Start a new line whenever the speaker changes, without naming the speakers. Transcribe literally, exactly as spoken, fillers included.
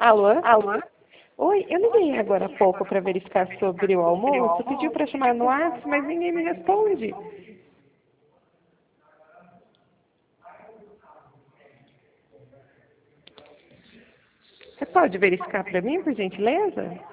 Alô?
Alô?
Oi, eu liguei agora há pouco para verificar sobre o almoço. Pediu para chamar no WhatsApp, mas ninguém me responde. Você pode verificar para mim, por gentileza?